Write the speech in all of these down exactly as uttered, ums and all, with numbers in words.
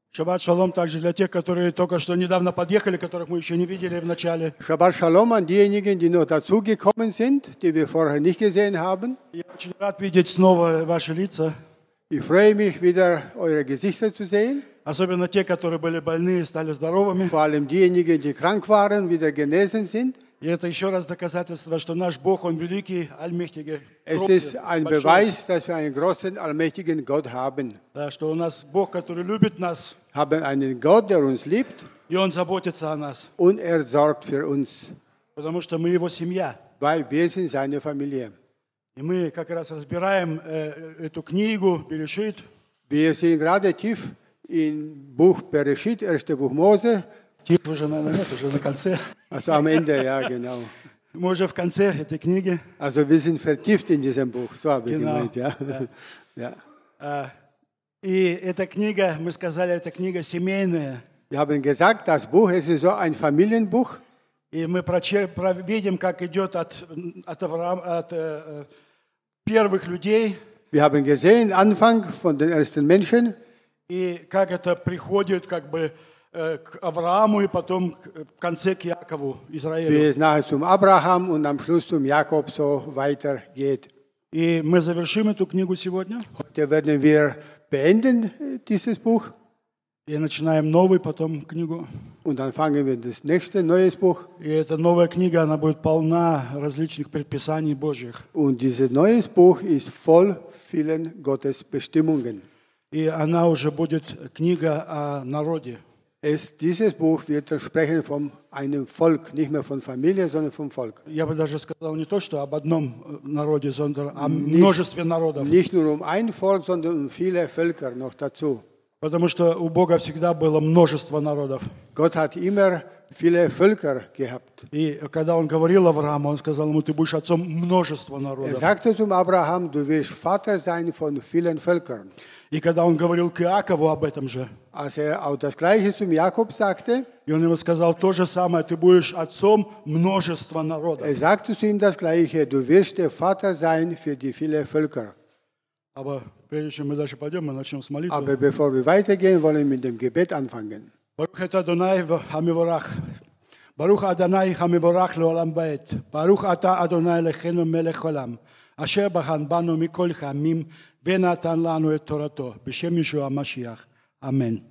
Шаббат шалом также для тех, которые только что недавно подъехали, которых мы еще не видели в начале. Shabbat Shalom an diejenigen, die noch dazugekommen sind, die wir vorher nicht gesehen haben. Я очень рад видеть снова ваши лица, Ich freue mich, wieder eure Gesichter zu sehen. особенно те, которые были больны и стали здоровыми. Vor allem diejenigen, die krank waren, wieder genesen sind. И это еще раз доказательство, что наш Бог, Он великий, allmächtiger, Es ist ein Beweis, dass wir einen großen, allmächtigen Gott haben. да, что у нас Бог, который любит нас, Haben einen Gott, der uns liebt и Он заботится о нас, und er sorgt für uns, потому что мы Его семья. weil wir sind seine Familie. И мы как раз разбираем э, эту книгу, Берешит. Wir sind gerade tief im Buch Bereshit, erste Buch Mose. Тип уже, наверное, нет, уже на конце. Also am Ende, ja, genau. Мы уже в конце этой книги. Also wir sind vertieft in diesem Buch, so habe ich Genau. gemeint, ja. Ja. ja. Э, И эта книга, мы сказали, это книга семейная. Wir haben gesagt, das Buch es ist so ein Familienbuch. И мы прочер, про- видим, как идет от, от, Авраам, от э, первых людей, Wir haben gesehen, Anfang von den ersten Menschen, и как это приходит как бы э, к Аврааму, и потом к- в конце к Якову, Израилю. wie es nachher zum Abraham und am Schluss zum Jakob so weitergeht. И мы завершим эту книгу сегодня, Heute werden wir beenden äh, dieses Buch и начинаем новую потом книгу. und dann fangen wir das nächste, neues Buch. И эта новая книга, она будет полна различных предписаний Божьих. Und dieses neues Buch ist voll vielen Gottes Bestimmungen. И она уже будет книга о народе. Es, dieses Buch wird sprechen von einem Volk, nicht mehr von Familie, sondern vom Volk. Я бы даже сказал не то, что об одном народе, sondern о множестве народов. Nicht nur um ein Volk, sondern um viele Völker noch dazu. Потому что у Бога всегда было множество народов. Gott hat immer viele Völker gehabt. И когда Он говорил Аврааму, Он сказал ему, ты будешь отцом множества Er народов. sagte zum Abraham, du wirst Vater sein von vielen Völkern. И когда Он говорил к Иакову об этом же, Als er auch das Gleiche zum Jakob sagte, и Он ему сказал то же самое, ты будешь отцом множества народов. er sagte zu ihm das Gleiche, du wirst der Vater sein für die vielen Völker. Aber прежде чем мы дальше пойдем, мы начнем с молитвы. Aber bevor wir weitergehen, wollen wir mit dem Gebet anfangen. ברוך אתה אדוני המבורך. ברוך אדוני המבורך לעולם בעת. ברוך אתה אדוני אלוהינו מלך עולם. אשר בחן בנו מכל העמים ונתן לנו את תורתו. בשם ישוע המשיח. Amen.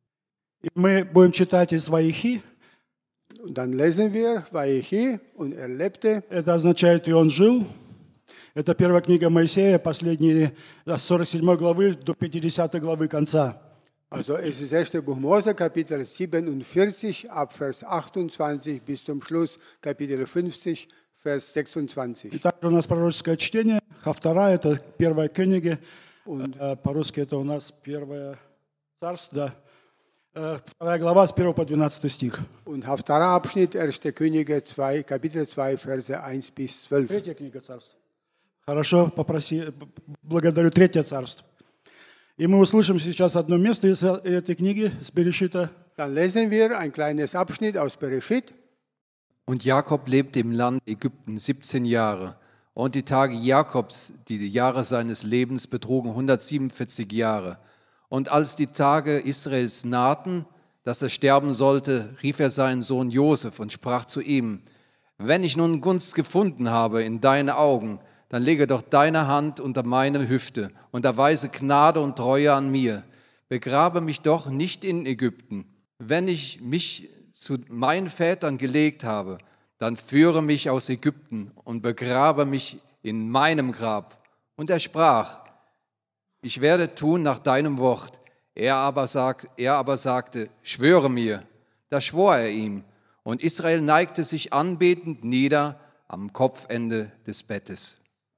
И мы будем читать из Ваихи. Und dann lesen wir, Vaichi, und er lebte. Это означает, и он жил. Это первая книга Моисея, последние с сорок седьмой главы до пятидесятой главы конца. Also es ist das erste Buch Mose, Kapitel siebenundvierzig, ab Vers achtundzwanzig bis zum Schluss, Kapitel fünfzig, Vers И sechsundzwanzig. также у нас пророческое чтение. Хафтара – это первая книга. Э, По-русски это у нас первое царство. Да. Э, Вторая глава с первого по двенадцатый стих. Und Haftara-Abschnitt, erste Könige zwei, Kapitel zwei, Verse eins bis zwölf. Третья книга царств. Хорошо, попроси, благодарю, третье царство. И мы услышим сейчас одно место из этой книги, с Берешита. Dann lesen wir ein kleines Abschnitt aus Bereshit. Und Jakob lebte im Land Ägypten siebzehn Jahre. Und die Tage Jakobs, die Jahre seines Lebens, betrugen hundertsiebenundvierzig Jahre. Und als die Tage Israels nahten, dass er sterben sollte, rief er seinen Sohn Josef und sprach zu ihm: Wenn ich nun Gunst gefunden habe in deinen Augen, dann lege doch deine Hand unter meine Hüfte und erweise Gnade und Treue an mir. Begrabe mich doch nicht in Ägypten. Wenn ich mich zu meinen Vätern gelegt habe, dann führe mich aus Ägypten und begrabe mich in meinem Grab. Und er sprach: Ich werde tun nach deinem Wort. Er aber, sagt, er aber sagte: Schwöre mir. Da schwor er ihm. Und Israel neigte sich anbetend nieder am Kopfende des Bettes.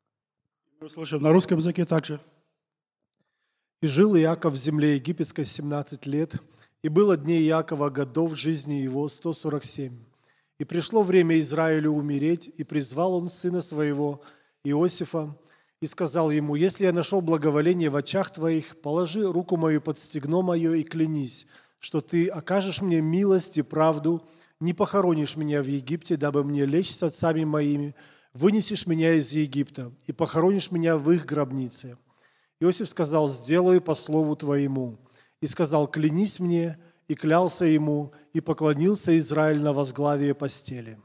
Мы услышим на русском языке также. «И жил Иаков в земле египетской семнадцать лет, и было дней Иакова годов жизни его сто сорок семь. И пришло время Израилю умереть, и призвал он сына своего Иосифа, и сказал ему: если я нашел благоволение в очах твоих, положи руку мою под стегно мое и клянись, что ты окажешь мне милость и правду, не похоронишь меня в Египте, дабы мне лечь с отцами моими, вынесешь меня из Египта и похоронишь меня в их гробнице. Иосиф сказал: сделаю по слову твоему. и сказал: «Клянись мне», и клялся ему, и поклонился Израиль на возглавие постели.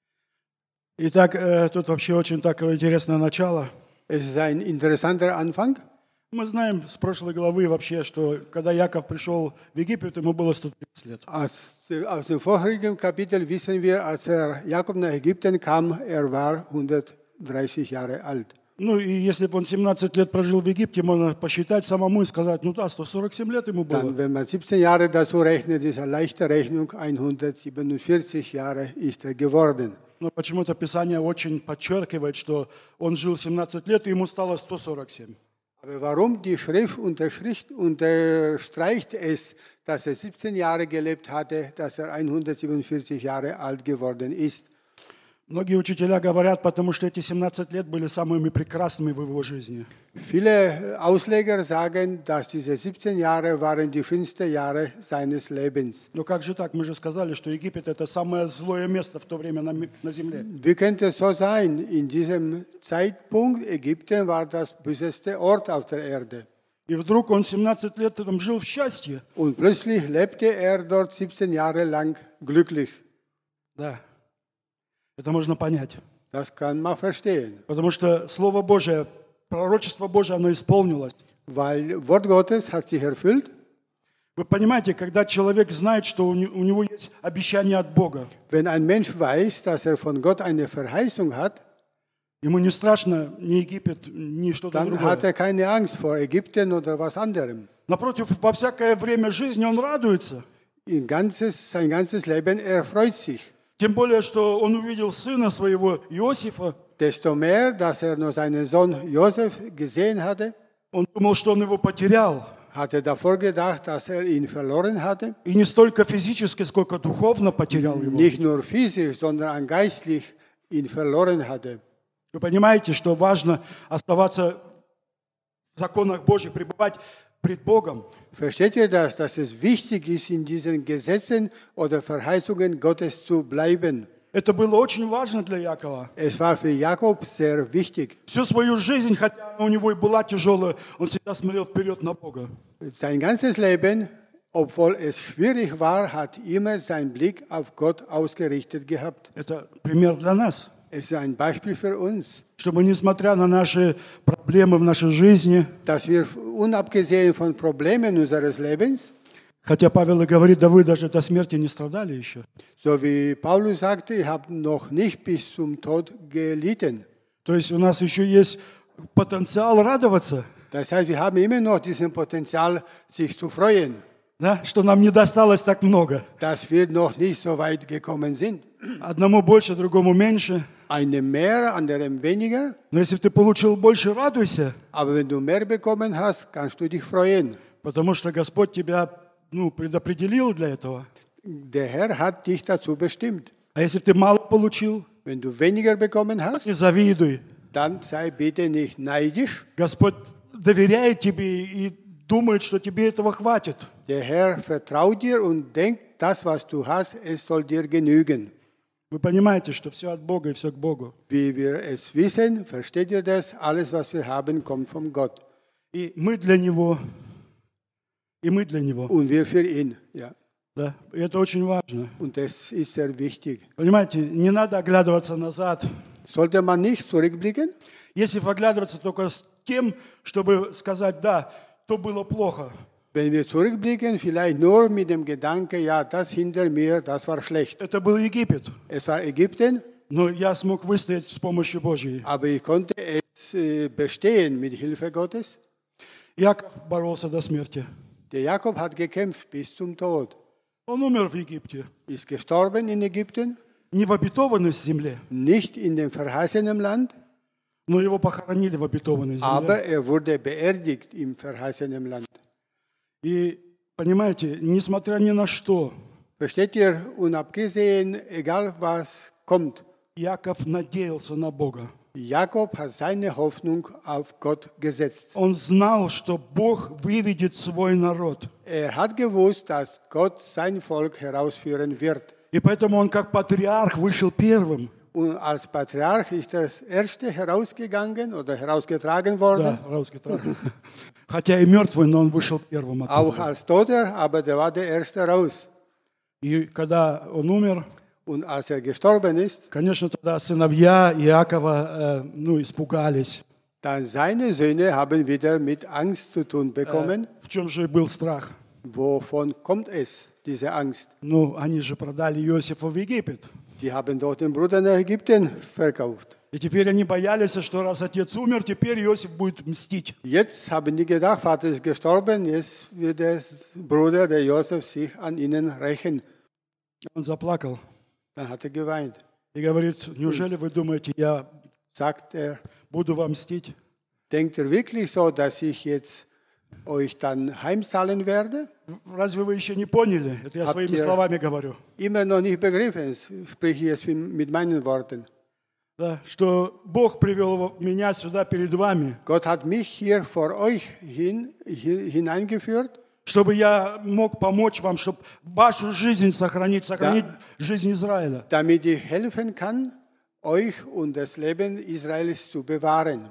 Итак, э, тут вообще очень такое интересное начало. Es ist ein interessanter Anfang. Мы знаем с прошлой главы вообще, что когда Яков пришел в Египет, ему было сто тридцать лет. Aus, aus dem vorherigen Kapitel wissen wir, als er Jakob nach Ägypten kam, er war hundertdreißig Jahre alt. Ну и если бы он семнадцать лет прожил в Египте, можно посчитать самому и сказать, ну да, сто сорок семь лет ему было. Dann, wenn man siebzehn Jahre dazu rechnet, ist eine leichte Rechnung, hundertsiebenundvierzig Jahre ist er geworden. Но почему-то Писание очень подчеркивает, что он жил семнадцать лет, и ему стало сто сорок семь. Aber warum die Schrift unterstreicht, unterstreicht es, dass er siebzehn Jahre gelebt hatte, dass er hundertsiebenundvierzig Jahre alt geworden ist? Многие учителя говорят, потому что эти семнадцать лет были самыми прекрасными в его жизни. Viele Ausleger sagen, dass diese siebzehn Jahre waren die schönsten Jahre seines Lebens. Но как же так? Мы же сказали, что Египет – это самое злое место в то время на, ми- на земле. Wie könnte es so sein? In diesem Zeitpunkt, Ägypten war das böseste Ort auf der Erde. И вдруг он семнадцать лет там жил в счастье. Und plötzlich lebte er dort siebzehn Jahre lang glücklich. Да, это можно понять. Das kann man verstehen. Потому что Слово Божие, пророчество Божие, оно исполнилось. Weil Wort Gottes hat sich erfüllt. Вы понимаете, когда человек знает, что у не- у него есть обещание от Бога, Wenn ein Mensch weiß, dass er von Gott eine Verheißung hat, ему не страшно ни Египет, ни что-то dann другое. hat er keine Angst vor Ägypten oder was anderem. Напротив, во всякое время жизни он радуется. Ein ganzes, sein ganzes Leben er freut sich. Тем более, что он увидел сына своего Иосифа. Desto mehr, dass er nur seinen Sohn Josef gesehen hatte, Он думал, что он его потерял. hat er davor gedacht, dass er ihn verloren hatte. И не столько физически, сколько духовно потерял его. Nicht nur physisch, sondern auch geistlich ihn verloren hatte. Вы понимаете, что важно оставаться в законах Божьих, пребывать пред Богом. Versteht ihr das, dass es wichtig ist, in diesen Gesetzen oder Verheißungen Gottes zu bleiben? Это было очень важно для Якова. Es war für Jakob sehr wichtig. Всю свою жизнь, хотя у него и была тяжелая, он всегда смотрел вперед на Бога. Sein ganzes Leben, obwohl es schwierig war, hat immer seinen Blick auf Gott ausgerichtet gehabt. Это пример для нас. Es ist ein Beispiel für uns, Чтобы, несмотря на наши проблемы в нашей жизни, dass wir unabgesehen von Problemen unseres Lebens, хотя Павел и говорит, да вы даже до смерти не страдали еще, so wie Paulus sagte, ihr habt noch nicht bis zum Tod gelitten. то есть у нас еще есть потенциал радоваться, Das heißt, wir haben immer noch diesen Potenzial, sich zu freuen, да, что нам не досталось так много. dass wir noch nicht so weit gekommen sind. Одному больше, другому меньше. Einem mehr, anderem weniger. Но если ты получил больше, радуйся, Aber wenn du mehr bekommen hast, kannst du dich freuen. потому что Господь тебя ну, предопределил для этого. Der Herr hat dich dazu bestimmt. А если ты мало получил, Wenn du weniger bekommen hast, не завидуй. dann sei bitte nicht neidisch. Господь доверяет тебе и думает, что тебе этого хватит. Der Herr vertraut dir und denkt, das, was du hast, es soll dir genügen. Вы понимаете, что все от Бога и все к Богу. Wie wir es wissen, versteht ihr das? Alles, was wir haben, kommt von Gott. И мы для Него, и мы для Него. Und wir für ihn. Ja. Да? И это очень важно. Und das ist sehr wichtig. Понимаете, не надо оглядываться назад. Sollte man nicht zurückblicken? Если оглядываться только с тем, чтобы сказать, да, то было плохо. Wenn wir zurückblicken, vielleicht nur mit dem Gedanken, ja, das hinter mir, das war schlecht. Это был Египет. Es war Ägypten, Но я смог выстоять с помощью Божьей. aber ich konnte es äh, bestehen mit Hilfe Gottes. Яков боролся до смерти. Der Jakob hat gekämpft bis zum Tod. Он умер в Египте. Ist gestorben in Ägypten, Не в обетованной земле, nicht in dem verheißenen Land, но его похоронили в обетованной земле. aber er wurde beerdigt im verheißenen Land. И, понимаете, несмотря ни на что, Versteht ihr? Und abgesehen, egal was kommt, Яков надеялся на Бога. Jakob hat seine Hoffnung auf Gott gesetzt. Он знал, что Бог выведет свой народ. Er hat gewusst, dass Gott sein Volk herausführen wird. И поэтому он как патриарх вышел первым. Und als Patriarch ist das erste herausgegangen oder herausgetragen worden. Да, русский трак. Хотя и мертвый, но он вышел первым Auch оттуда. als Toter, aber der war der Erste raus. И когда он умер, Und als er gestorben ist, конечно, тогда сыновья Иакова э, ну, испугались. dann seine Söhne haben wieder mit Angst zu tun bekommen. В чем же был страх? Wovon kommt es, diese Angst? Ну, они же продали Иосифа в Египет. Die haben dort den Bruder nach Ägypten verkauft. И теперь они боялись, что раз отец умер, теперь Иосиф будет мстить. Jetzt haben die gedacht, Vater ist gestorben, jetzt wird der Bruder, der Josef, sich an ihnen rächen. Он заплакал Dann hat er geweint. и говорит, неужели вы думаете, я Sagt er, буду вам мстить? denkt ihr wirklich so, dass ich jetzt euch dann heimzahlen werde? Разве вы еще не поняли? Это я Habt своими ihr- словами говорю. Immer noch nicht begriffen, spreche ich jetzt mit meinen Worten. Да, что Бог привел его- меня сюда перед вами, Gott hat mich hier vor euch hin, hier, hineingeführt, чтобы я мог помочь вам, чтобы вашу жизнь сохранить, сохранить жизнь Израиля. damit ich helfen kann, euch und das Leben Israels zu bewahren.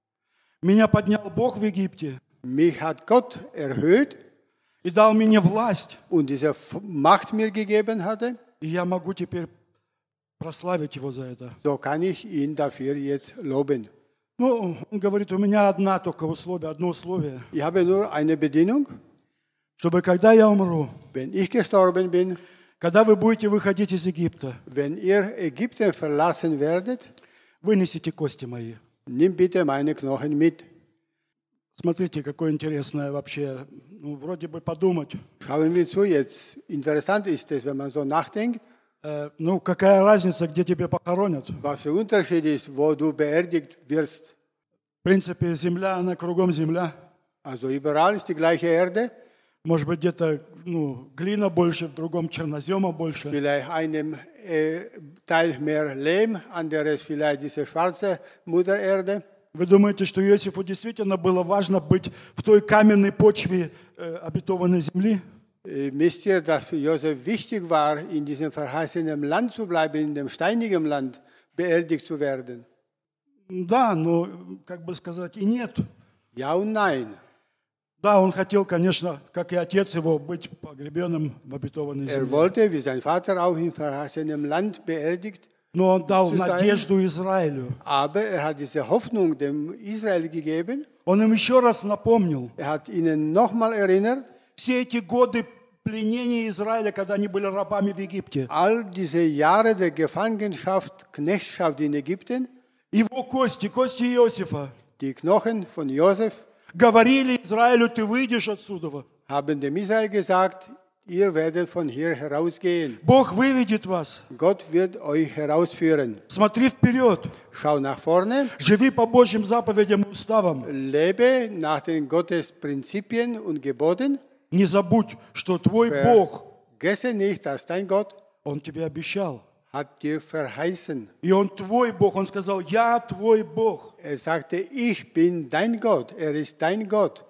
Меня поднял Бог в Египте Mich hat Gott erhöht и дал мне власть. und diese F- Macht mir gegeben hatte, И я могу теперь прославить его за это. so kann ich ihn dafür jetzt loben. Ну, он говорит, у меня одна только условие, одно условие, Ich habe nur eine Bedingung, чтобы когда я умру, wenn ich gestorben bin, когда вы будете выходить из Египта, wenn ihr Ägypten verlassen werdet, вынесите кости мои. nimm bitte meine Knochen mit. Смотрите, какое интересное вообще, ну, вроде бы подумать. Schauen wir zu jetzt. Interessant ist es, wenn man so nachdenkt, Э, ну, какая разница, где тебя похоронят? was der Unterschied ist, wo du beerdigt wirst. В принципе, земля, она кругом земля. Also überall ist die gleiche Erde, Может быть, где-то ну, глина больше, в другом чернозема больше. vielleicht einem äh, Teil mehr Lehm, anderes vielleicht diese schwarze Mutter Erde. Вы думаете, что Иосифу действительно было важно быть в той каменной почве э, обетованной земли? Äh, Wisst ihr, dass für Josef wichtig war, in diesem verheißenen Land zu bleiben, in dem steinigen Land beerdigt zu werden? Да, но, как бы сказать, и нет. Ja und nein. Да, он хотел, конечно, как и отец его, быть погребенным в обетованной Er земле. wollte, wie sein Vater auch im verheißenen Land beerdigt, Но он дал zu sein. надежду Израилю. aber er hat diese Hoffnung dem Israel gegeben. Он им еще раз напомнил, Er hat ihnen nochmal erinnert, все эти годы пленения Израиля, когда они были рабами в Египте, all diese Jahre der Gefangenschaft, Knechtschaft in Ägypten, его кости, кости Иосифа, die Knochen von Josef говорили Израилю, ты выйдешь отсюда. haben dem Israel gesagt, ihr werdet von hier herausgehen. Бог выведет вас. Gott wird euch herausführen. Смотри вперед. Schau nach vorne, Живи по Божьим заповедям и уставам. lebe nach den Gottes Prinzipien und Geboten. Не забудь, что твой Бог, Vergesse nicht, dass dein Gott Он тебе обещал. hat dir verheißen. И Он твой Бог. Он сказал, я твой Бог. Er sagte, ich bin dein Gott. Er ist dein Gott,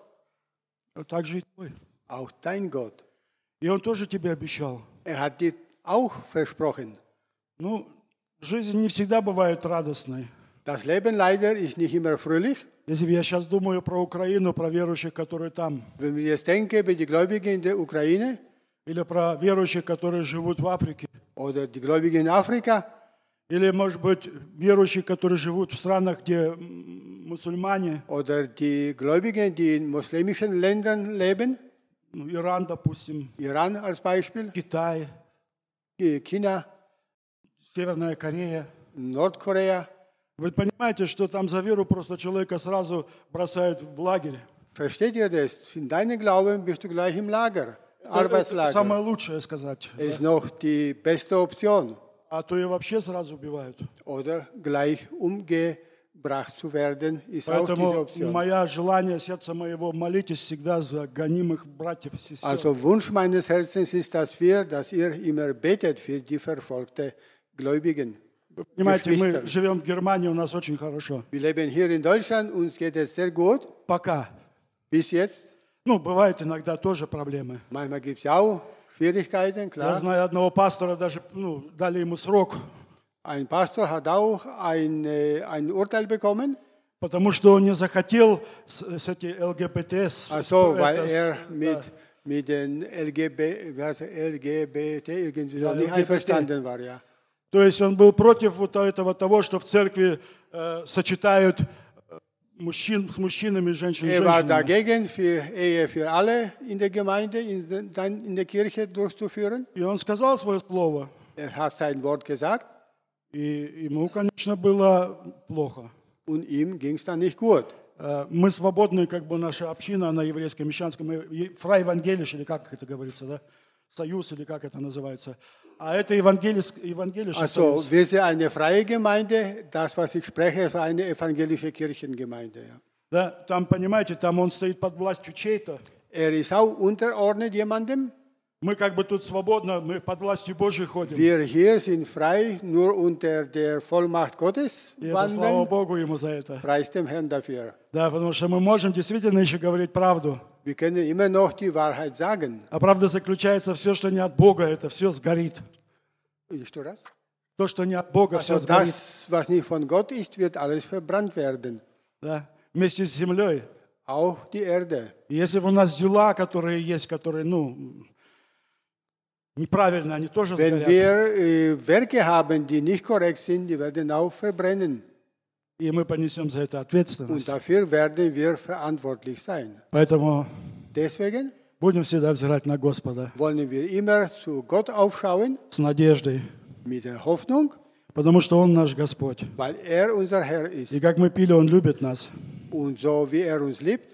А также и твой. auch dein Gott. И Он тоже тебе обещал. Er hat dir auch versprochen. Ну, жизнь не всегда бывает радостной. Das Leben leider ist nicht immer fröhlich. Если я сейчас думаю про Украину, про верующих, которые там, Wenn wir jetzt denken über die Gläubigen in der Ukraine или про верующих, которые живут в Африке, oder die Gläubigen in Afrika или, может быть, верующих, которые живут в странах, где м, мусульмане, oder die Gläubigen, die in muslimischen Ländern leben, ну, Иран, допустим, Iran als Beispiel, Китай, China, Северная Корея. Nordkorea. Вы понимаете, что там за веру просто человека сразу бросают в лагерь? Versteht ihr das? In deinem Glauben bist du gleich im Lager, Это Arbeitslager. самое лучшее сказать. Ist noch die beste Option. А то и вообще сразу убивают. Oder gleich umgebracht zu werden, ist auch diese Поэтому Option. мое желание, сердце моего, молитесь всегда за гонимых братьев и сестер. Also Wunsch meines Herzens ist, dass wir, dass ihr immer betet für die verfolgten Gläubigen. Понимаете, мы Geschwister. живем в Германии, у нас очень хорошо. Wir leben hier in Deutschland, uns geht es sehr gut, Пока. bis jetzt. Ну, бывают иногда тоже проблемы. Manchmal gibt es auch Schwierigkeiten, Я klar. знаю одного пастора, даже ну, дали ему срок. Ein Pastor hat auch ein, äh, ein Urteil bekommen, потому что он не захотел с, с эти ЛГБТ. с- also, weil это с- er да. mit, mit den L G B, wie heißt er, L G B T irgendwie so Ja, nicht L G B T. einverstanden war. Ja. То есть он был против вот этого того, что в церкви э, сочетают э, мужчин с мужчинами, женщин с Er war женщинами. dagegen, für Ehe für alle in der Gemeinde, in, den, in der Kirche durchzuführen. И он сказал свое слово, Er hat sein Wort gesagt и ему, конечно, было плохо. und ihm ging es dann nicht gut. Э, Мы свободны, как бы наша община, она еврейская, мещанская, мы е- фрайевангелиш, или как это говорится, да? Союз, или как это называется. А это евангелис, евангелиш. Also, wir sind eine freie Gemeinde. Das, was ich spreche, ist eine evangelische Kirchengemeinde. Ja. Да, там, понимаете, там он стоит под властью чьей-то. Er ist auch unterordnet jemandem. Мы как бы тут свободно, мы под властью Божьей ходим. Wir hier sind frei, nur unter der Vollmacht Gottes И это слава wandeln. Богу ему за это. Preis dem Herrn dafür. Да, потому что мы можем действительно еще говорить правду. Wir können immer noch die Wahrheit sagen. А правда заключается, все, что не от Бога, это все сгорит. Ist du das? То, что не от Бога, все Also сгорит. das, was nicht von Gott ist, wird alles verbrannt werden. Да, вместе с землей. Auch die Erde. И если бы у нас дела, которые есть, которые, ну, неправильно, они тоже Wenn сгорят. wir äh, Werke haben, die nicht korrekt sind, die werden auch verbrennen. И мы понесем за это Und ответственность. dafür werden wir verantwortlich sein. Поэтому Deswegen будем всегда взирать на Господа wollen wir immer zu Gott aufschauen с надеждой. mit der Hoffnung, Потому что Он наш Господь. weil er unser Herr И ist. как мы пили, Он любит нас. Und so wie er uns liebt,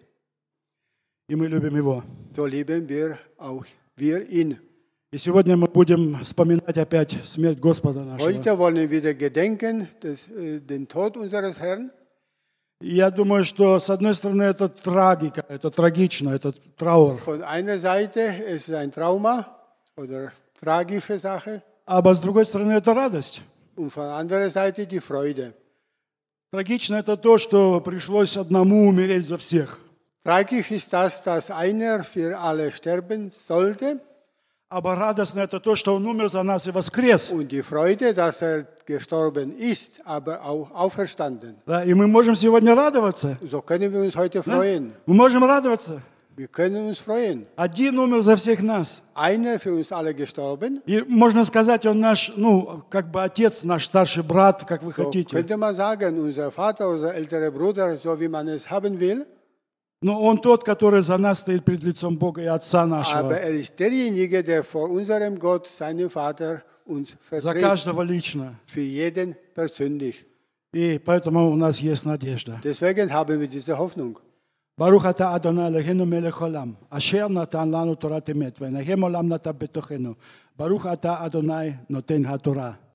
И мы любим Его. so lieben wir auch wir ihn. И сегодня мы будем вспоминать опять смерть Господа нашего. Heute wollen wir wieder gedenken des, äh, den Tod unseres Herrn. И я думаю, что с одной стороны это трагика, это трагично, это траур. Von einer Seite ist es ein Trauma oder tragische Sache А с другой стороны это радость. und von anderer Seite die Freude. Трагично это то, что пришлось одному умереть за всех. Tragisch ist das, dass einer für alle sterben sollte А радостно это то, что Он умер за нас и воскрес. und die Freude, dass er gestorben ist, aber auch auferstanden. Да, и мы можем сегодня радоваться. So können wir uns heute Да? freuen. Мы можем радоваться. Wir können uns freuen. Один умер за всех нас. Einer für uns alle gestorben. И можно сказать, Он наш, ну, как бы отец, наш старший брат, как вы So хотите. könnte man sagen, unser Vater, unser älterer Bruder, so wie man es haben will. Но Он тот, который за нас стоит пред лицом Бога и Отца нашего. Aber er ist derjenige, der vor unserem Gott, seinem Vater, uns За vertritt. каждого лично. Für jeden persönlich. И поэтому у нас есть надежда. Deswegen haben wir diese Hoffnung. ברוך אתה אדוני אלוהינו מלך עולם, אשר נתן לנו תורת אמת, ונהם עולם נטע בתוכנו. ברוך אתה אדוני נותן התורה.